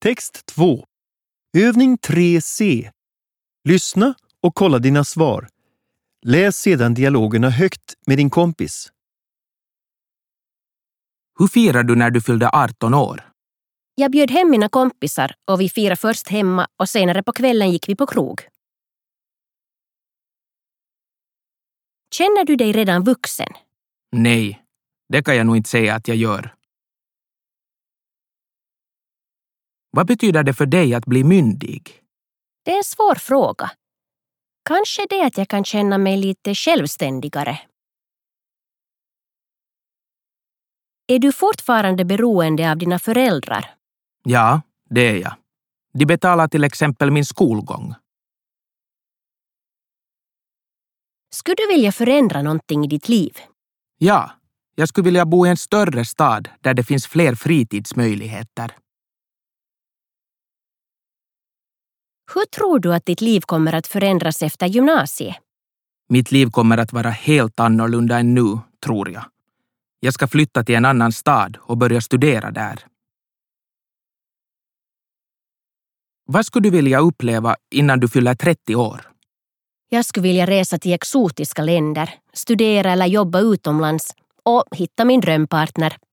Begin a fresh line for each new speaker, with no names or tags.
Text 2. Övning 3C. Lyssna och kolla dina svar. Läs sedan dialogerna högt med din kompis.
Hur firar du när du fyllde 18 år?
Jag bjöd hem mina kompisar och vi firade först hemma och senare på kvällen gick vi på krog. Känner du dig redan vuxen?
Nej, det kan jag nog inte säga att jag gör. Vad betyder det för dig att bli myndig?
Det är en svår fråga. Kanske det att jag kan känna mig lite självständigare. Är du fortfarande beroende av dina föräldrar?
Ja, det är jag. De betalar till exempel min skolgång.
Skulle du vilja förändra någonting i ditt liv?
Ja, jag skulle vilja bo i en större stad där det finns fler fritidsmöjligheter.
Hur tror du att ditt liv kommer att förändras efter gymnasiet?
Mitt liv kommer att vara helt annorlunda än nu, tror jag. Jag ska flytta till en annan stad och börja studera där. Vad skulle du vilja uppleva innan du fyller 30 år?
Jag skulle vilja resa till exotiska länder, studera eller jobba utomlands och hitta min drömpartner.